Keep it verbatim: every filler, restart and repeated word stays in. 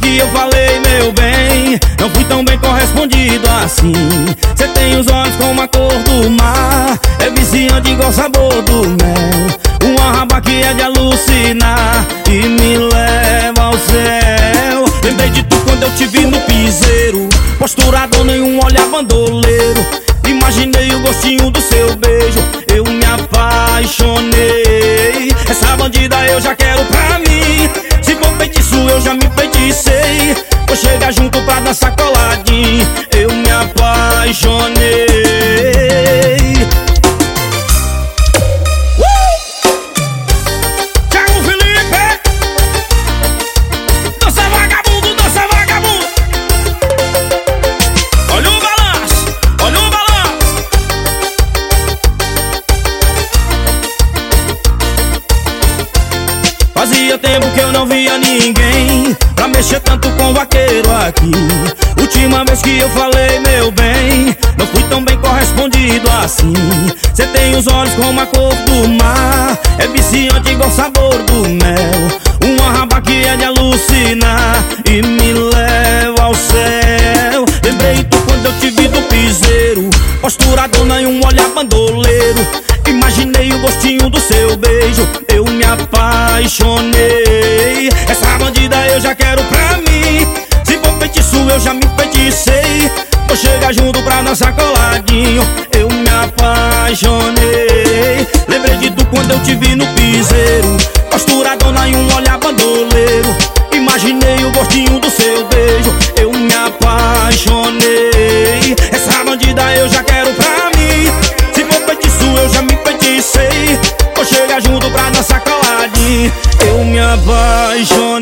que eu falei, meu bem, não fui tão bem correspondido assim. Cê tem os olhos como a cor do mar, é viciante igual sabor do mel. Uma raba que é de alucinar e me leva ao céu. Lembrei de tu quando eu te vi no piseiro, posturado, nenhum olhar bandoleiro. Imaginei o gostinho do seu beijo, eu me apaixonei. Essa bandida eu já quero pra mim, se for feitiço eu já me feiticei. Vou chegar junto pra dançar coladinho, eu me apaixonei. uh! Thiago Felipe, dança vagabundo, dança vagabundo. Olha o balanço, olha o balanço. Fazia tempo que eu não via ninguém pra mexer tanto com o vaqueiro aqui. Última vez que eu falei, meu bem, não fui tão bem correspondido assim. Cê tem os olhos como a cor do mar, é viciante igual sabor do mel. Uma raba que é de alucinar e me leva ao céu. Lembrei tu quando eu te vi do piseiro, posturadona e um olhar bandoleiro. Imaginei o gostinho do seu beijo, eu me apaixonei. Essa bandida eu já quero pra mim, se for feitiço eu já me feiticei. Vou chegar junto pra dançar coladinho, eu me apaixonei. Lembrei de tu quando eu te vi no piseiro, posturadona e um olhar bandoleiro. Imaginei o gostinho do seu beijo, eu me apaixonei. Essa bandida eu já quero pra mim, se for feitiço eu já me feiticei. Vou chegar junto pra dançar coladinho, eu me apaixonei.